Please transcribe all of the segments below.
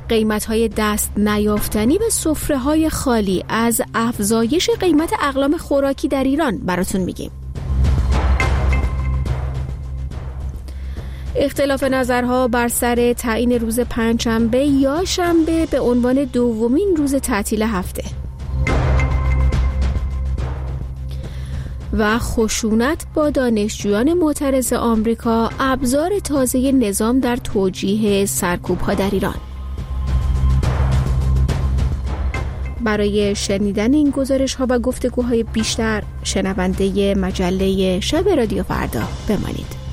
قیمت‌های دست نیافتنی به سفره‌های خالی از افزایش قیمت اقلام خوراکی در ایران براتون میگیم. اختلاف نظرها بر سر تعیین روز پنجشنبه یا شنبه به عنوان دومین روز تعطیل هفته و خشونت با دانشجویان معترض آمریکا ابزار تازه نظام در توجیه سرکوب‌ها در ایران. برای شنیدن این گزارش‌ها و گفتگوهای بیشتر شنونده مجله شب رادیو فردا بمانید.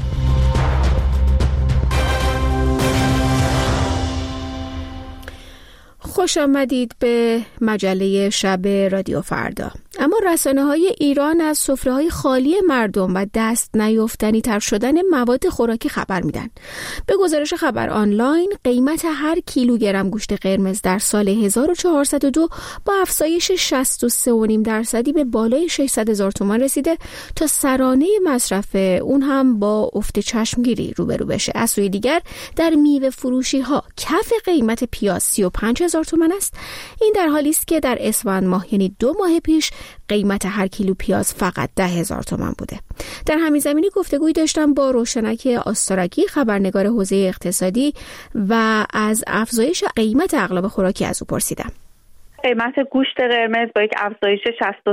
خوش آمدید به مجله شب رادیو فردا. اما رسانه‌های ایران از سفره‌های خالی مردم و دست نیافتنی تر شدن مواد خوراکی خبر میدن. به گزارش خبر آنلاین، قیمت هر کیلوگرم گوشت قرمز در سال 1402 با افزایش 63.5% به بالای 600,000 تومان رسیده تا سرانه مصرف اون هم با افت چشمگیری روبرو بشه. از سوی دیگر در میوه فروشی ها کف قیمت پیاز 35,000 تومان است. این در حالی است که در اسفند ماه یعنی 2 ماه پیش قیمت هر کیلو پیاز فقط 10,000 تومان بوده. در همین زمینه گفتگویی داشتم با روشنک آستارکی، خبرنگار حوزه اقتصادی، و از افزایش قیمت اقلام خوراکی از او پرسیدم. قیمت گوشت قرمز با یک افزایش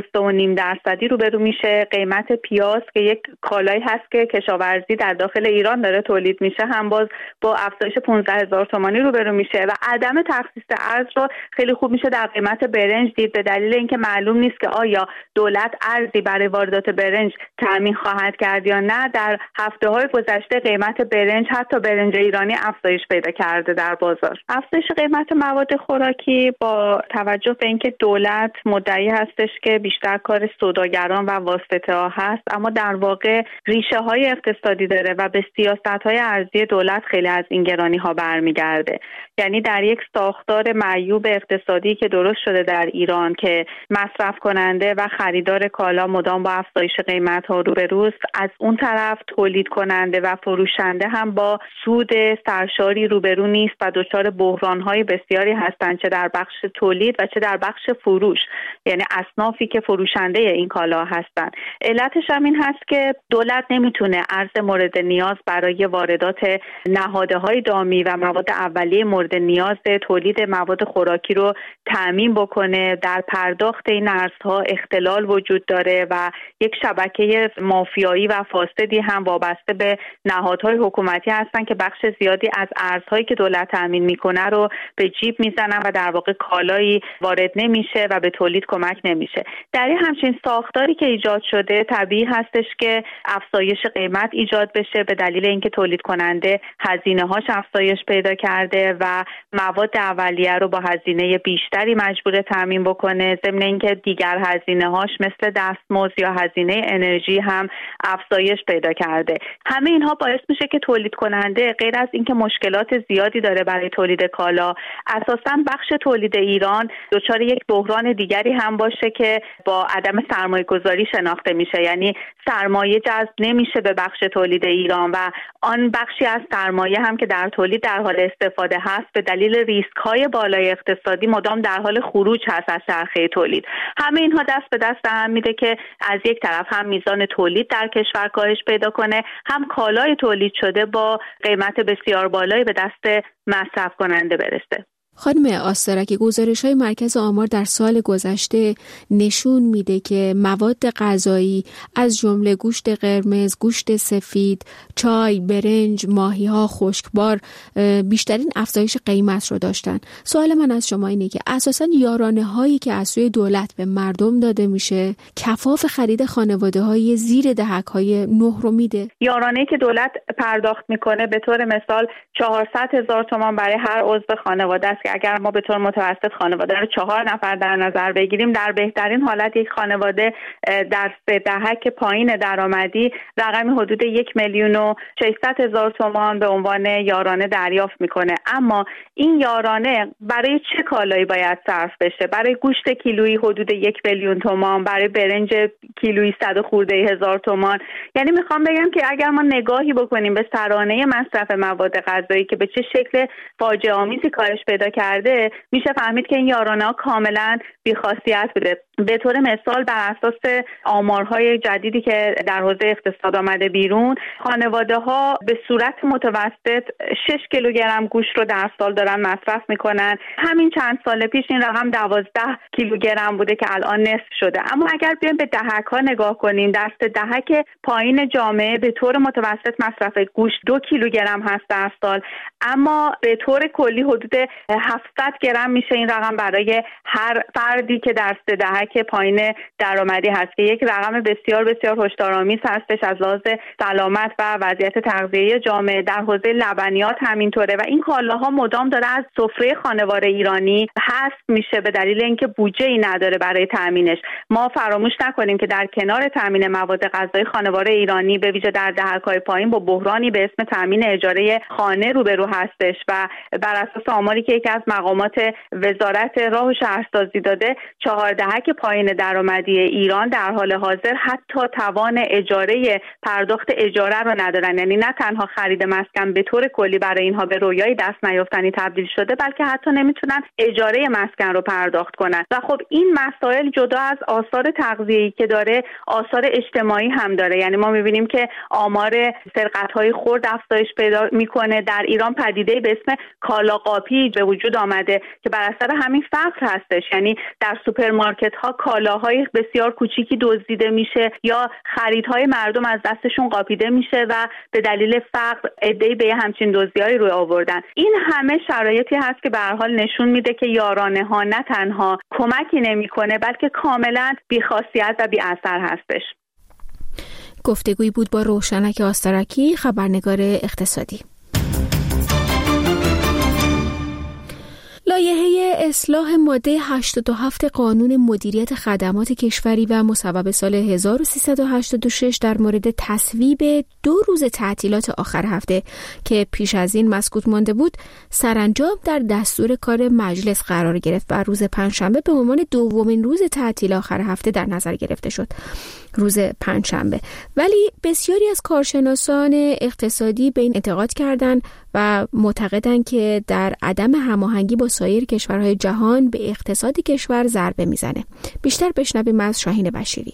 63.5% روبرو میشه. قیمت پیاز که یک کالایی هست که کشاورزی در داخل ایران داره تولید میشه هم باز با افزایش 15,000 تومانی روبرو میشه و عدم تخصیص ارز رو خیلی خوب میشه در قیمت برنج دید، به دلیل اینکه معلوم نیست که آیا دولت ارزی برای واردات برنج تامین خواهد کرد یا نه. در هفته‌های گذشته قیمت برنج، حتی برنج ایرانی، افزایش پیدا کرده در بازار. افزایش قیمت مواد خوراکی با توجه به اینکه دولت مدعی هستش که بیشتر کار سوداگران و واسطه‌ها هست، اما در واقع ریشه های اقتصادی داره و به سیاست های ارزی دولت خیلی از این گرانی ها برمیگرده. یعنی در یک ساختار معیوب اقتصادی که درست شده در ایران که مصرف کننده و خریدار کالا مدام با افزایش قیمت ها روبروست، از اون طرف تولید کننده و فروشنده هم با سود سرشاری روبرو نیست و دچار بحران های بسیاری هستند، چه در بخش تولید و چه در بخش فروش، یعنی اصنافی که فروشنده این کالا هستند. علتش هم این هست که دولت نمیتونه ارز مورد نیاز برای واردات نهادهای دامی و مواد اولیه مورد نیاز تولید مواد خوراکی رو تامین بکنه. در پرداخت این ارزها اختلال وجود داره و یک شبکه مافیایی و فاسدی هم وابسته به نهادهای حکومتی هستن که بخش زیادی از ارزهایی که دولت تامین میکنه رو به جیب میزنن و در واقع کالایی وارد نمیشه و به تولید کمک نمیشه. در این همچین ساختاری که ایجاد شده طبیعی هستش که افزایش قیمت ایجاد بشه، به دلیل اینکه تولید کننده هزینه‌هاش افزایش پیدا کرده و مواد اولیه رو با هزینه بیشتری مجبور تامین بکنه، ضمن اینکه دیگر هزینه‌هاش مثل دستمزد یا هزینه انرژی هم افزایش پیدا کرده. همه اینها باعث میشه که تولید کننده غیر از اینکه مشکلات زیادی داره برای تولید کالا، اساساً بخش تولید ایران دچار یک بحران دیگری هم باشه که با عدم سرمایه گذاری شناخته میشه. یعنی سرمایه جذب نمیشه به بخش تولید ایران و آن بخشی از سرمایه هم که در تولید در حال استفاده هست به دلیل ریسک های بالای اقتصادی مدام در حال خروج هست از چرخه تولید. همه اینها دست به دست هم میده که از یک طرف هم میزان تولید در کشور کاهش پیدا کنه، هم کالای تولید شده با قیمت بسیار بالایی به دست مصرف کننده برسه. خانم آستارکی، گزارش‌های مرکز آمار در سال گذشته نشون میده که مواد غذایی از جمله گوشت قرمز، گوشت سفید، چای، برنج، ماهی‌ها، خشکبار بیشترین افزایش قیمت رو داشتن. سوال من از شما اینه که اساساً یارانه‌هایی که از سوی دولت به مردم داده میشه کفاف خرید خانواده‌های زیر دهک‌های 9 رو میده؟ یارانه‌ای که دولت پرداخت میکنه به طور مثال 400,000 تومان برای هر عضو خانواده است. اگر ما به طور متوسط خانواده رو 4 نفر در نظر بگیریم، در بهترین حالت یک خانواده در 3 دهک پایین درآمدی رقمی حدود 1,600,000 تومان به عنوان یارانه دریافت میکنه. اما این یارانه برای چه کالایی باید صرف بشه؟ برای گوشت کیلویی حدود 1,000,000 تومان، برای برنج کیلویی 100 خورده هزار تومان. یعنی میخوام بگم که اگر ما نگاهی بکنیم به سرانه مصرف مواد غذایی که به چه شکل فاجعه آمیزی کاهش پیدا کرده، میشه فهمید که این یارانه‌ها کاملا بی‌خاصیت بوده. به طور مثال بر اساس آمارهای جدیدی که در حوزه اقتصاد آمده بیرون، خانواده‌ها به صورت متوسط 6 کیلوگرم گوشت رو در سال دارن مصرف میکنن. همین چند سال پیش این رقم 12 کیلوگرم بوده که الان نصف شده. اما اگر بیایم به دهک‌ها نگاه کنیم، دست دهک پایین جامعه به طور متوسط مصرف گوشت 2 کیلوگرم هست در سال، اما به طور کلی حدود 700 گرم میشه این رقم برای هر فردی که دست دهک پایین درآمدی هست، که یک رقم بسیار بسیار هشدارآمیز هستش از لحاظ سلامت و وضعیت تغذیه جامعه. در حوزه لبنیات همینطوره و این کالاها مدام داره از سفره خانوار ایرانی حذف میشه به دلیل اینکه بودجه‌ای نداره برای تامینش. ما فراموش نکنیم که در کنار تامین مواد غذایی، خانوار ایرانی به ویژه در دهک‌های پایین با بحرانی به اسم تامین اجاره خانه روبرو هستش و بر اساس آماری که یکی از مقامات وزارت راه و شهرسازی داده، 4 دهک پایین درآمدی ایران در حال حاضر حتی توان پرداخت اجاره رو ندارن. یعنی نه تنها خرید مسکن به طور کلی برای اینها به رویای دست نیافتنی تبدیل شده، بلکه حتی نمیتونن اجاره مسکن رو پرداخت کنن. و خب این مسائل جدا از آثار تغذیه‌ای که داره، آثار اجتماعی هم داره. یعنی ما میبینیم که آمار سرقت‌های خرد افزایش پیدا میکنه. در ایران پدیده به اسم کالاقاپی به وجود آمده که بر اثر همین فقر هستش. یعنی در سوپرمارکت‌ها کالاهای بسیار کوچیکی دزدیده میشه یا خریدهای مردم از دستشون قاپیده میشه و به دلیل فقر عده‌ای به همچین دزدی‌هایی روی آوردن. این همه شرایطی هست که به هر حال نشون میده که یارانه‌ها نه تنها کمکی نمی‌کنه، بلکه کاملا بی‌خاصیت و بی‌اثر هستش. گفتگویی بود با روشنک آسترکی، خبرنگار اقتصادی. لایحه اصلاح ماده 87 قانون مدیریت خدمات کشوری و مصوب سال 1386 در مورد تصویب 2 روز تعطیلات آخر هفته که پیش از این مسکوت مانده بود، سرانجام در دستور کار مجلس قرار گرفت و روز پنجشنبه به عنوان دومین روز تعطیل آخر هفته در نظر گرفته شد. روز پنجشنبه. ولی بسیاری از کارشناسان اقتصادی به این اعتقاد کردند و معتقدند که در عدم هماهنگی با سایر کشورهای جهان به اقتصاد کشور ضربه میزنه. بیشتر بشنویم از شاهین بشیری.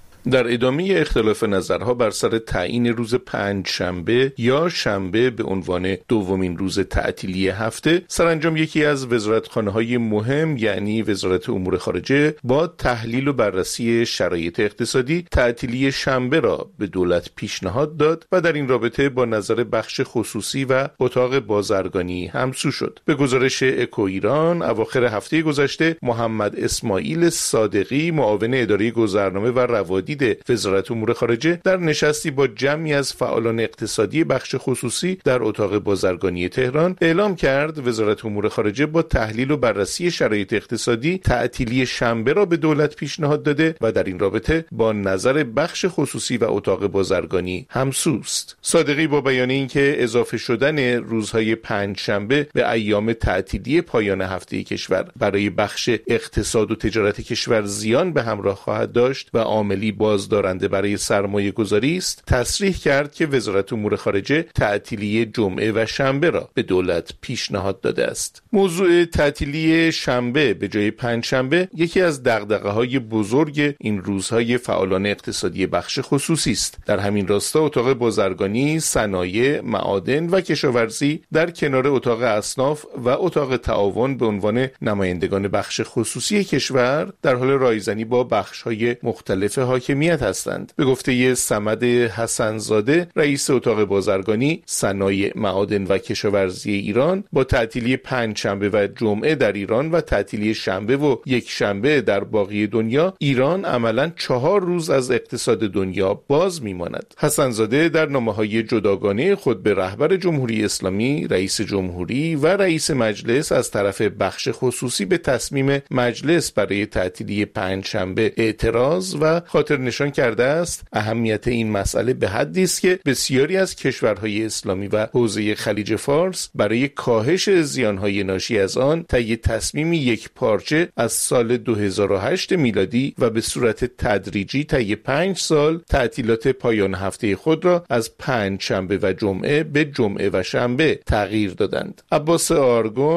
در ادامه اختلاف نظرها بر سر تعیین روز پنجشنبه یا شنبه به عنوان دومین روز تعطیلی هفته، سرانجام یکی از وزارتخانه‌های مهم یعنی وزارت امور خارجه با تحلیل و بررسی شرایط اقتصادی تعطیلی شنبه را به دولت پیشنهاد داد و در این رابطه با نظر بخش خصوصی و اتاق بازرگانی همسو شد. به گزارش اکو ایران، اواخر هفته گذشته محمد اسماعیل صادقی، معاون اداره گذرنامه و روادید وزارت امور خارجه، در نشستی با جمعی از فعالان اقتصادی بخش خصوصی در اتاق بازرگانی تهران اعلام کرد وزارت امور خارجه با تحلیل و بررسی شرایط اقتصادی تعطیلی شنبه را به دولت پیشنهاد داده و در این رابطه با نظر بخش خصوصی و اتاق بازرگانی همسوست. صادقی با بیان اینکه اضافه شدن روزهای پنجشنبه به ایام تعطیلی پایان هفته کشور برای بخش اقتصاد و تجارت کشور زیان به همراه خواهد داشت و عاملی بازدارنده برای سرمایه گذاری است، تصریح کرد که وزارت امور خارجه تعطیلی جمعه و شنبه را به دولت پیشنهاد داده است. موضوع تعطیلی شنبه به جای پنجشنبه یکی از دغدغه‌های بزرگ این روزهای فعالان اقتصادی بخش خصوصی است. در همین راستا اتاق بازرگانی، صنایع، معادن و کشاورزی در کنار اتاق اصناف و اتاق تعاون به عنوان نمایندگان بخش خصوصی کشور در حال رایزنی با بخش‌های مختلف حاکمیت هستند. به گفته صمد حسن‌زاده، رئیس اتاق بازرگانی، صنایع، معادن و کشاورزی ایران، با تعطیلی پنجشنبه و جمعه در ایران و تعطیلی شنبه و یک شنبه در باقی دنیا، ایران عملاً 4 روز از اقتصاد دنیا باز میماند. حسن‌زاده در نامه‌های جداگانه خود به رهبر جمهوری اسلامی، رئیس جمهوری و رئیس مجلس از طرف بخش خصوصی به تصمیم مجلس برای تعطیلی پنجشنبه اعتراض و خاطر نشان کرده است اهمیت این مسئله به حدی است که بسیاری از کشورهای اسلامی و حوزه خلیج فارس برای کاهش زیانهای ناشی از آن طی تصمیمی یک پارچه از سال 2008 میلادی و به صورت تدریجی طی 5 سال تعطیلات پایان هفته خود را از پنجشنبه و جمعه به جمعه و شنبه تغییر دادند. عباس آرگون،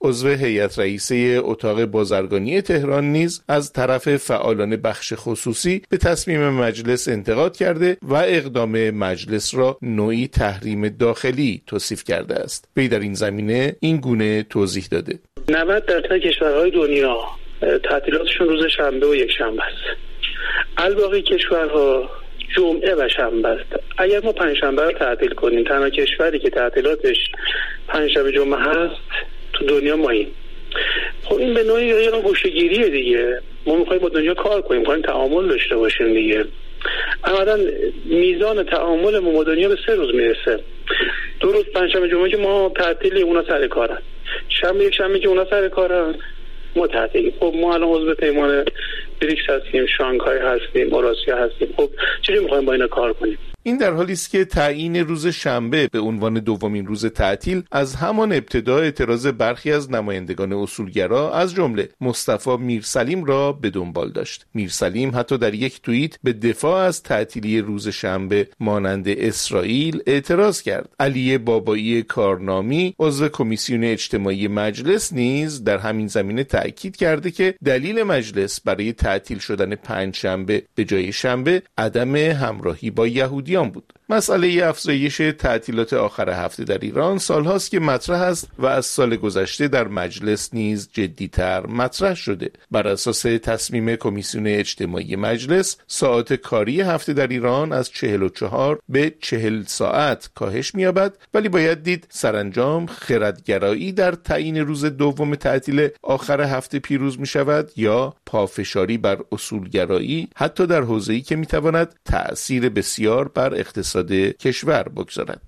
عضو هیئت رئیسه اتاق بازرگانی تهران نیز از طرف فعالان بخش خصوصی به تصمیم مجلس انتقاد کرده و اقدام مجلس را نوعی تحریم داخلی توصیف کرده است. وی در این زمینه این گونه توضیح داده: 90% کشورهای دنیا تعطیلاتشون روز شنبه و یک شنبه است. الباقی کشورها جمعه و شنبه است. اگر ما پنجشنبه رو تعطیل کنیم، تنها کشوری که تعطیلاتش پنجشنبه جمعه هست تو دنیا ماییم. خب این به نوعی یه نوع گوشه‌گیریه دیگه. ما می‌خوایم با دنیا کار کنیم، می‌خوایم تعامل داشته باشیم دیگه. عملاً میزان تعاملمون با دنیا به 3 روز میرسه. 2 روز پنجشنبه جمعه که ما تعطیلی، اونا سر کارن. شنبه یک شنبه که اونا سر کارن ما تعطیلی. خب ما الان عضو پیمان بریکس هستیم، شانگهای هستیم، اوراسیا هستیم. خب چجوری می‌خوایم با اینا کار کنیم؟ این در حالی است که تعیین روز شنبه به عنوان دومین روز تعطیل از همان ابتدا اعتراض برخی از نمایندگان اصولگرا از جمله مصطفی میرسلیم را به دنبال داشت. میرسلیم حتی در یک توییت به دفاع از تعطیلی روز شنبه مانند اسرائیل اعتراض کرد. علی بابایی کارنامی عضو کمیسیون اجتماعی مجلس نیز در همین زمینه تأکید کرده که دلیل مجلس برای تعطیل شدن پنجشنبه به جای شنبه عدم همراهی با یهودی بود. مسئله افزایش تعطیلات آخر هفته در ایران سالهاست که مطرح است و از سال گذشته در مجلس نیز جدی‌تر مطرح شده. بر اساس تصمیم کمیسیون اجتماعی مجلس، ساعات کاری هفته در ایران از 44 به 40 ساعت کاهش می‌یابد، ولی باید دید سرانجام خردگرایی در تعیین روز دوم تعطیل آخر هفته پیروز می‌شود یا پافشاری بر اصولگرایی، حتی در حوزه‌ای که می‌تواند تأثیر بسیار بر اقتصاد کشور بگذارد.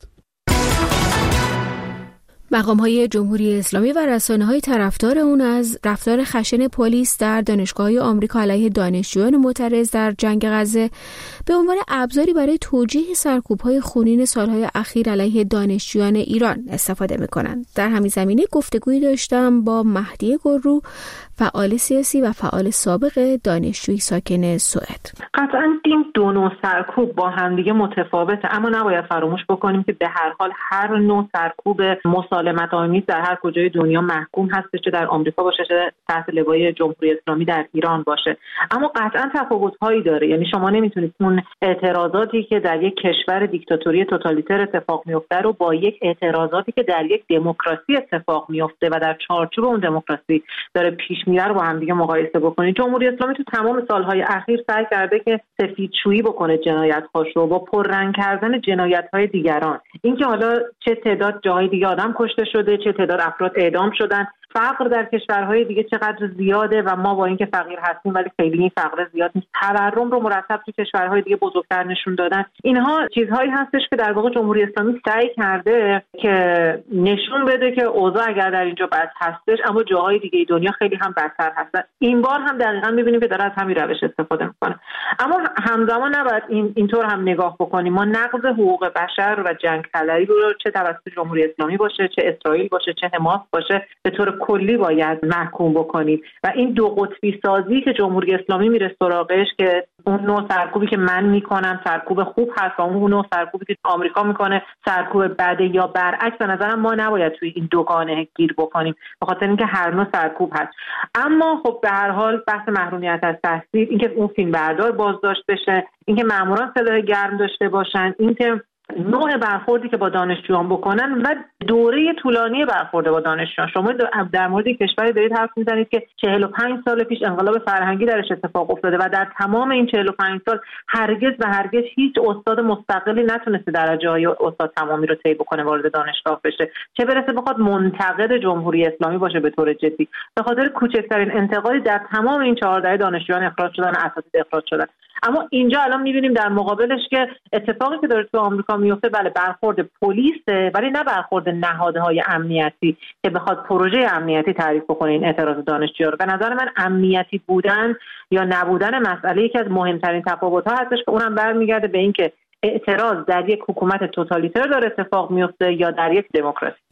مقام‌های جمهوری اسلامی و رسانه‌های طرفدار اون از رفتار خشن پلیس در دانشگاه‌های آمریکا علیه دانشجویان معترض در جنگ غزه به عنوان ابزاری برای توجیه سرکوب‌های خونین سالهای اخیر علیه دانشجویان ایران استفاده می‌کنند. در همین زمینه گفتگویی داشتم با مهدی گرو، فعال سیاسی و فعال سابق دانشجوی ساکن سوئد. قطعاً این دو نوع سرکوب با همدیگه متفاوته، اما نباید فراموش بکنیم که به هر حال هر نوع سرکوب مسالمت‌آمیز در هر کجای دنیا محکوم هستش، چه در آمریکا باشه چه تحت لوای جمهوری اسلامی در ایران باشه. اما قطعاً تفاوت‌هایی داره. یعنی شما نمیتونید اون اعتراضاتی که در یک کشور دیکتاتوری توتالیتر اتفاق میفته رو با یک اعتراضاتی که در یک دموکراسی اتفاق میفته و در چارچوب اون دموکراسی داره پیش میره با هم دیگه مقایسه بکنید. جمهوری اسلامی تو تمام سالهای اخیر سعی کرده که سفیدشویی بکنه جنایت‌هاشو با پررنگ کردن جنایت‌های دیگران. اینکه حالا چه تعداد جاهای دیگه آدم کشته شده، چه تعداد افراد اعدام شدن، فقر در کشورهای دیگه چقدر زیاده و ما با اینکه فقیر هستیم ولی خیلی این فقر زیاد نیست، تورم رو مرتب تو کشورهای دیگه بزرگتر نشون دادن. اینها چیزهایی هستش که در واقع جمهوری اسلامی سعی کرده که نشون بده که اوضاع اگر در اینجا بد هستش اما جاهای دیگه دنیا خیلی هم بدتر هستن. این بار هم دقیقاً می‌بینیم که داره از همین روش استفاده می‌کنه. اما همزمان نباید اینطور هم نگاه بکنیم. ما نقض حقوق بشر و جنگ طلبی رو چه توسط جمهوری اسلامی باشه، چه اسرائیل باشه، چه حماس باشه، به طور کلی باید محکوم بکنیم و این دو قطبی سازی که جمهوری اسلامی میره سراغش که اون نوع سرکوبی که من میکنم سرکوب خوب هست و اون نوع سرکوبی که آمریکا میکنه سرکوب بده یا برعکس، به نظرم ما نباید توی این دوگانه گیر بکنیم به خاطر اینکه هر نوع سرکوب هست. اما خب به هر حال بحث محرومیت از تحصیل، اینکه اون فیلمبردار بازداشت بشه، اینکه ماموران سلاح گرم داشته باشن، اینکه نوع برخوردی که با دانشجویان بکنن و دوره طولانی برخورد با دانشجویان. شما در مورد کشوری دارید حرف میزنید که 45 سال پیش انقلاب فرهنگی درش اتفاق افتاده و در تمام این 45 سال هرگز و هرگز هیچ استاد مستقلی نتونسته درجه‌های استاد تمامی رو طی بکنه وارد دانشگاه بشه، چه برسه بخواد منتقد جمهوری اسلامی باشه به طور جدی. به خاطر کوچکترین انتقادی در تمام این 14 دانشجویان اخراج شدن، اساتید اخراج شدن. اما اینجا الان می‌بینیم در مقابلش که اتفاقی که داره تو آمریکا میفته بله برخورد پلیسه، ولی نه برخورد نهادهای امنیتی که بخواد پروژه امنیتی تعریف بکنه این اعتراض دانشجویان رو. به نظر من امنیتی بودن یا نبودن مسئله یکی از مهمترین تفاوت‌ها هستش که اونم برمیگرده به اینکه اعتراض در یک حکومت توتالیتر داره اتفاق میفته یا در یک دموکراسی.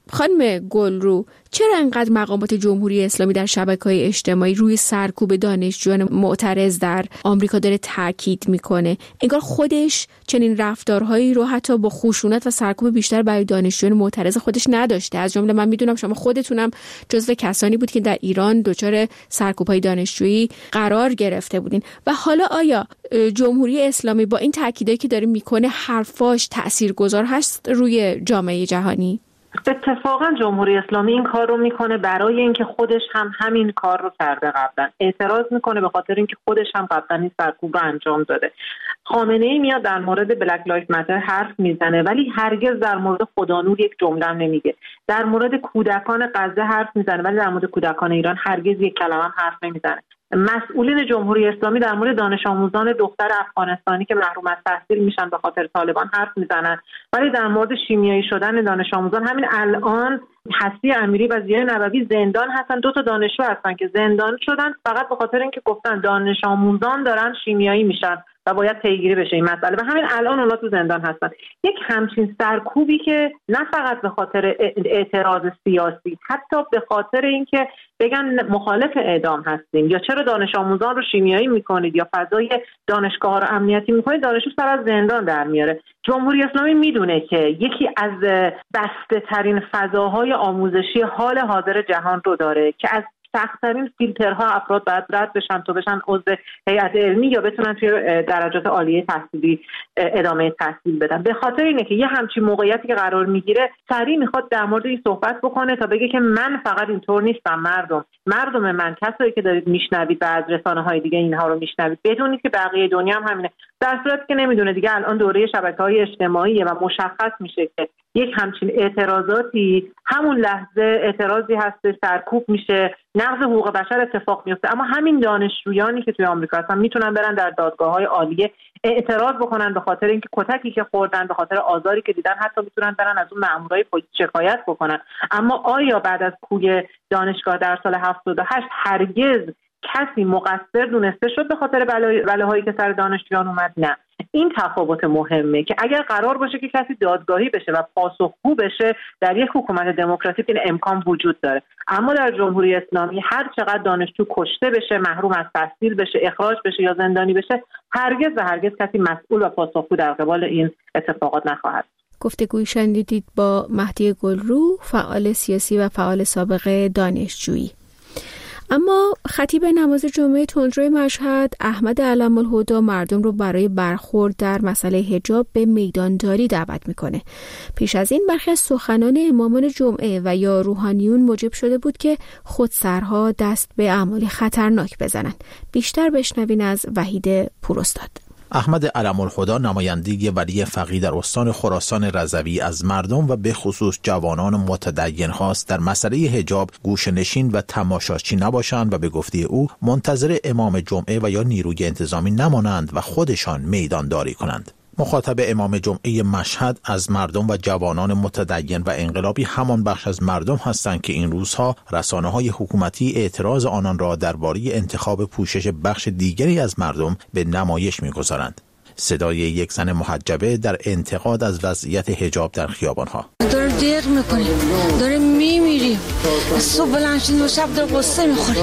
خانم گلرو، چرا انقدر مقامات جمهوری اسلامی در شبکه‌های اجتماعی روی سرکوب دانشجویان معترض در آمریکا داره تاکید میکنه؟ انگار خودش چنین رفتارهایی رو حتی با خشونت و سرکوب بیشتر برای دانشجویان معترض خودش نداشته. از جمله من میدونم شما خودتونم جزو کسانی بود که در ایران دچار سرکوب‌های دانشجویی قرار گرفته بودین. و حالا آیا جمهوری اسلامی با این تاکیدایی که داره میکنه حرفاش تاثیرگذار هست روی جامعه جهانی؟ اتفاقا جمهوری اسلامی این کار رو میکنه برای اینکه خودش هم همین کار رو کرده قبلا. اعتراض میکنه به خاطر اینکه خودش هم قبلا این سرکوب رو انجام داده. خامنه‌ای میاد در مورد بلک لایف ماتر حرف میزنه ولی هرگز در مورد خدانور یک جمله هم نمیگه. در مورد کودکان غزه حرف میزنه ولی در مورد کودکان ایران هرگز یک کلمه هم حرف نمیزنه. مسئولین جمهوری اسلامی در مورد دانش آموزان دختر افغانستانی که محروم از تحصیل میشن به خاطر طالبان حرف میزنن، ولی در مورد شیمیایی شدن دانش آموزان همین الان هستی امیری و ضیاء نبوی زندان هستن. 2 تا دانشجو هستن که زندان شدن فقط به خاطر اینکه گفتن دانش آموزان دارن شیمیایی میشن و باید پیگیری بشه این مسئله و همین الان اونا تو زندان هستن. یک همچین سرکوبی که نه فقط به خاطر اعتراض سیاسی، حتی به خاطر اینکه بگن مخالف اعدام هستیم یا چرا دانش آموزان رو شیمیایی میکنید یا فضای دانشگاه ها رو امنیتی میکنید، دانشجو سر از زندان در میاره. جمهوری اسلامی میدونه که یکی از بسته ترین فضاهای آموزشی حال حاضر جهان رو داره که از سخت‌ترین فیلترها افراد باید رد بشن تا بشن عضو هیئت علمی یا بتونن توی درجات عالیه تحصیلی ادامه تحصیل بدن. به خاطر اینه که یه همچین موقعیتی که قرار میگیره سریع میخواد در مورد این صحبت بکنه تا بگه که من فقط اینطور نیستم، مردم من، کسایی که دارید میشنوید و از رسانه‌های دیگه اینها رو میشنوید بدونید که بقیه دنیا هم همینه. در صورتی که نمیدونه دیگه الان دوره شبکه‌های اجتماعی و مشخص میشه که یک همچین اعتراضاتی همون لحظه اعتراضی هست، سرکوب میشه، نقض حقوق بشر اتفاق میفته. اما همین دانشجویانی که توی آمریکا هستن میتونن برن در دادگاه‌های عالیه اعتراض بکنن به خاطر اینکه کتکی که خوردن، به خاطر آزاری که دیدن، حتی میتونن برن از اون مامورای پلیس شکایت بکنن. اما آیا بعد از کوی دانشگاه در سال 78 هرگز کسی مقصر دونسته شد به خاطر بلاهایی که سر دانشجویان اومد؟ نه. این تفاوت مهمه که اگر قرار باشه که کسی دادگاهی بشه و پاسخگو بشه در یک حکومت دموکراتیک این امکان وجود داره، اما در جمهوری اسلامی هر چقدر دانشجو کشته بشه، محروم از تحصیل بشه، اخراج بشه یا زندانی بشه، هرگز و هرگز کسی مسئول و پاسخگو در قبال این اتفاقات نخواهد. گفتگوی شنیدید با مهدی گلرو، فعال سیاسی و فعال سابق دانشجویی. اما خطیب نماز جمعه تندروی مشهد احمد علم‌الهدی مردم رو برای برخورد در مسئله حجاب به میدانداری دعوت میکنه. پیش از این برخی از سخنان امامان جمعه و یا روحانیون موجب شده بود که خودسرها دست به اعمال خطرناک بزنن. بیشتر بشنوین از وحید پوراستاد. احمد علم‌الهدی نماینده ولی فقیه در استان خراسان رضوی از مردم و به خصوص جوانان متدین هاست در مسئله حجاب گوشه‌نشین و تماشاچی نباشند و به گفته او منتظر امام جمعه و یا نیروی انتظامی نمانند و خودشان میدانداری کنند. مخاطب امام جمعه مشهد از مردم و جوانان متدین و انقلابی همان بخش از مردم هستند که این روزها رسانه‌های حکومتی اعتراض آنان را درباره انتخاب پوشش بخش دیگری از مردم به نمایش می‌گذارند. صدای یک زن محجبه در انتقاد از وضعیت حجاب در خیابان‌ها. داره دیق می‌کنی، داره می‌میری، صبح بلند شدی و شب داره قصه می‌خوری.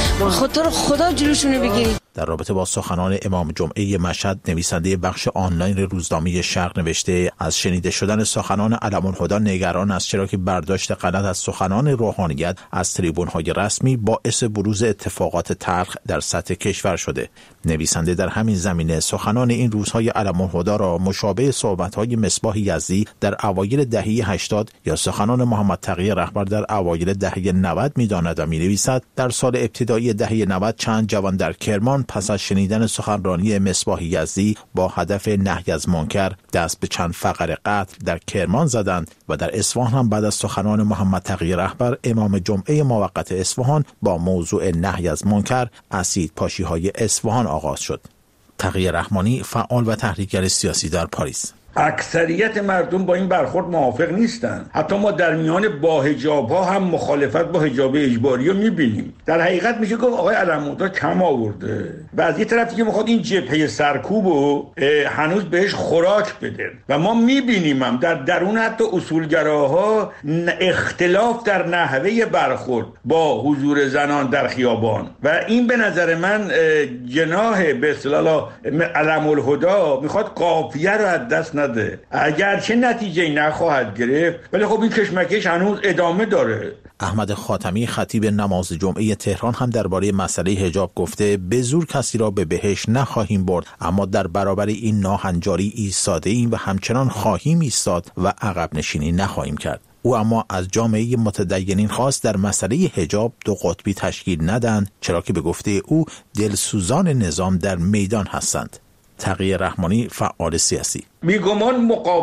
خدا جلوشونو بگیری. در رابطه با سخنان امام جمعه مشهد نویسنده بخش آنلاین روزنامه شرق نوشته از شنیده شدن سخنان علم‌الهدی نگران است، چرا که برداشت غلط از سخنان روحانیت از تریبون‌های رسمی باعث بروز اتفاقات تلخ در سطح کشور شده. نویسنده در همین زمینه سخنان این روزهای علم‌الهدی را مشابه صحبت‌های مصباح یزدی در اوایل دهه 80 یا سخنان محمد تقی رهبر در اوایل دهه 90 می‌داند و می‌نویسد در سال ابتدایی دهه 90 چند جوان در کرمان پس از شنیدن سخنرانی مصباح یزدی با هدف نهی از منکر دست به چند فقر قتل در کرمان زدند و در اصفهان هم بعد از سخنان محمد تقی رهبر امام جمعه موقت اصفهان با موضوع نهی از منکر اسیدپاشی‌های اصفهان آغاز شد. تقی رحمانی فعال و تحریکگر سیاسی در پاریس. اکثریت مردم با این برخورد موافق نیستن. حتی ما در میان با حجاب‌ها هم مخالفت با حجاب اجباری رو می‌بینیم. در حقیقت میشه گفت آقای علم‌الهدی کم آورده و از یه طرفی که میخواد این جبهه سرکوبو هنوز بهش خوراک بده و ما می‌بینیم هم در درون حتی اصولگراها اختلاف در نحوه برخورد با حضور زنان در خیابان و این به نظر من جناح به اصطلاح علم‌الهدی میخواد قافیه رو از دست نده، اگرچه نتیجه نخواهد گرفت ولی خب این کشمکش هنوز ادامه داره. احمد خاتمی خطیب نماز جمعه تهران هم درباره مسئله حجاب گفته به زور کسی را به بهشت نخواهیم برد، اما در برابر این ناهنجاری ایستاده ایم و همچنان خواهیم ایستاد و عقب نشینی نخواهیم کرد. او اما از جامعه متدینین خواست در مسئله حجاب دو قطبی تشکیل ندهند، چرا که به گفته او دلسوزان نظام در میدان هستند. تقی رحمانی فعال سیاسی: بیگمان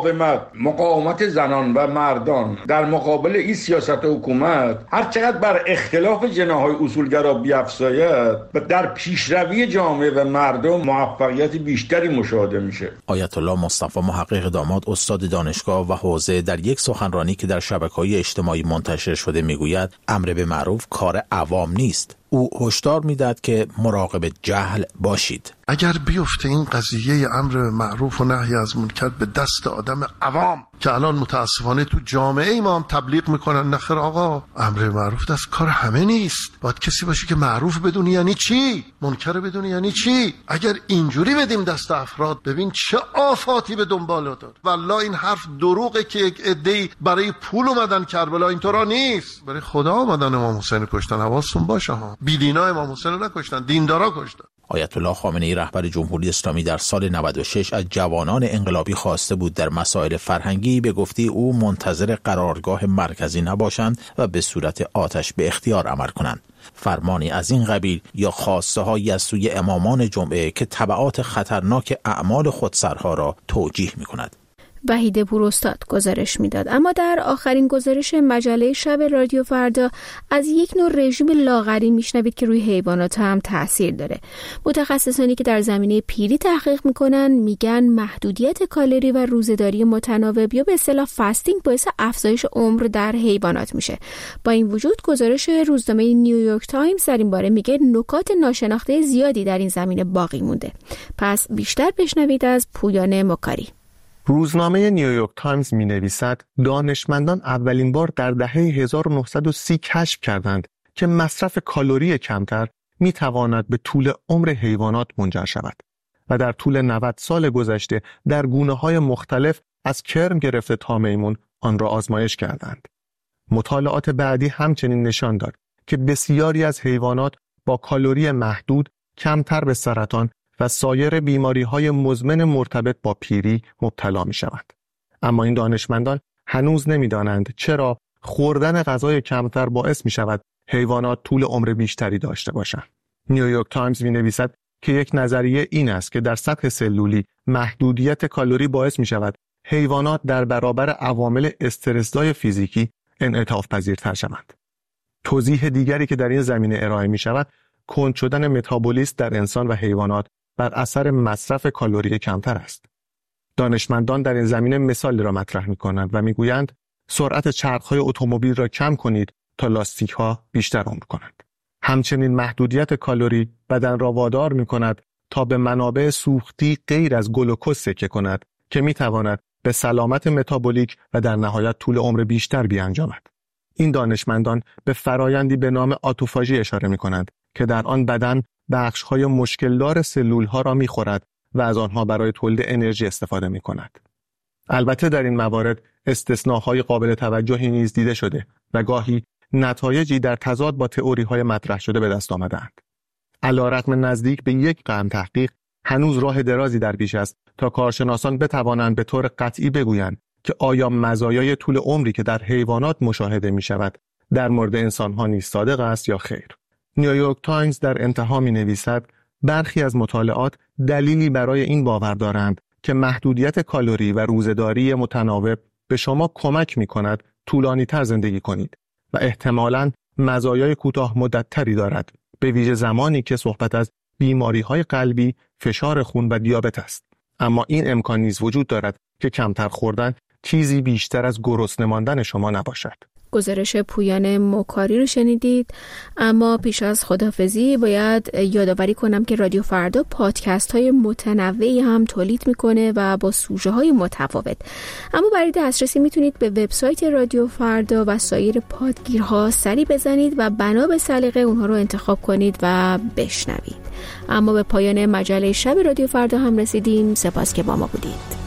مقاومت زنان و مردان در مقابل این سیاست حکومت هر چقدر بر اختلاف جناح‌های اصولگرا بیفزاید و در پیشروی جامعه و مردم موفقیت بیشتری مشاهده میشه. آیت الله مصطفی محقق داماد استاد دانشگاه و حوزه در یک سخنرانی که در شبکه‌های اجتماعی منتشر شده میگوید امر به معروف کار عوام نیست. او هشدار میداد که مراقب جهل باشید. اگر بیفته این قضیه امر معروف و نهی از منکر به دست آدم عوام که الان متاسفانه تو جامعه ما هم تبلیغ میکنن نخیر آقا امر معروف دست کار همه نیست، باید کسی باشه که معروف بدونی یعنی چی، منکر بدونی یعنی چی. اگر اینجوری بدیم دست افراد ببین چه آفاتی به دنبال داره. والله این حرف دروغه که یک عده‌ای برای پول اومدن کربلا، اینطورا نیست. برای خدا اومدن امام حسین کشتن، حواستون باشه ها. بیدینا امام حسین رو نکشتن، دیندارا کشتن. آیت الله خامنه‌ای رهبر جمهوری اسلامی در سال 96 از جوانان انقلابی خواسته بود در مسائل فرهنگی به گفته او منتظر قرارگاه مرکزی نباشند و به صورت آتش به اختیار عمل کنند. فرمانی از این قبیل یا خواسته‌هایی از سوی امامان جمعه که تبعات خطرناک اعمال خودسرها را توجیه می‌کند. وحید پوراستاد گزارش میداد. اما در آخرین گزارش مجله شب رادیو فردا از یک نوع رژیم لاغری میشنوید که روی حیوانات هم تاثیر داره. متخصصانی که در زمینه پیری تحقیق میکنن میگن محدودیت کالری و روزه‌داری متناوب یا به اصطلاح فاستینگ باعث افزایش عمر در حیوانات میشه. با این وجود گزارش روزنامه نیویورک تایمز در این باره میگه نکات ناشناخته زیادی در این زمینه باقی مونده. پس بیشتر بشنوید از پویان مکاری. روزنامه نیویورک تایمز می نویسد دانشمندان اولین بار در دهه 1930 کشف کردند که مصرف کالری کمتر می تواند به طول عمر حیوانات منجر شود و در طول 90 سال گذشته در گونه‌های مختلف از کرم گرفته تا میمون آن را آزمایش کردند. مطالعات بعدی همچنین نشان داد که بسیاری از حیوانات با کالری محدود کمتر به سرطان و سایر بیماری‌های مزمن مرتبط با پیری مبتلا می‌شوند. اما این دانشمندان هنوز نمی‌دانند چرا خوردن غذای کمتر باعث می‌شود حیوانات طول عمر بیشتری داشته باشند. نیویورک تایمز می‌نویسد که یک نظریه این است که در سطح سلولی محدودیت کالری باعث می‌شود حیوانات در برابر عوامل استرس‌زای فیزیکی انعطاف پذیرتر شوند. توضیح دیگری که در این زمینه ارائه می‌شود کند شدن متابولیسم در انسان و حیوانات بر اثر مصرف کالری کمتر است. دانشمندان در این زمینه مثالی را مطرح می‌کنند و می‌گویند سرعت چرخ‌های اتومبیل را کم کنید تا لاستیک‌ها بیشتر عمر کنند. همچنین محدودیت کالری بدن را وادار می‌کند تا به منابع سوختی غیر از گلوکز تکیه کند که می‌تواند به سلامت متابولیک و در نهایت طول عمر بیشتر بیانجامد. این دانشمندان به فرایندی به نام آتوفاژی اشاره می‌کنند که در آن بدن بخش‌های مشکلدار سلول‌ها را می‌خورد و از آنها برای تولید انرژی استفاده می‌کند. البته در این موارد استثناء‌های قابل توجهی نیز دیده شده و گاهی نتایجی در تضاد با تئوری‌های مطرح شده به دست آمده‌اند. علی‌رغم نزدیک به 1 قرن تحقیق، هنوز راه درازی در پیش است تا کارشناسان بتوانند به طور قطعی بگویند که آیا مزایای طول عمری که در حیوانات مشاهده می‌شود در مورد انسان‌ها نیز صادق است یا خیر. نیویورک تایمز در انتها می‌نویسد برخی از مطالعات دلیلی برای این باور دارند که محدودیت کالری و روزه‌داری متناوب به شما کمک می‌کند طولانی‌تر زندگی کنید و احتمالاً مزایای کوتاه مدت‌تری دارد، به ویژه زمانی که صحبت از بیماری‌های قلبی، فشار خون و دیابت است. اما این امکان نیز وجود دارد که کمتر خوردن چیزی بیشتر از گرسنه ماندن شما نباشد. گزارش پویان مکاری رو شنیدید. اما پیش از خداحافظی باید یادآوری کنم که رادیو فردا پادکست های متنوعی هم تولید میکنه و با سوژه های متفاوت. اما برای دسترسی میتونید به وبسایت رادیو فردا و سایر پادگیرها سری بزنید و بنا به سلیقه اونها رو انتخاب کنید و بشنوید. اما به پایان مجله شب رادیو فردا هم رسیدیم. سپاس که با ما بودید.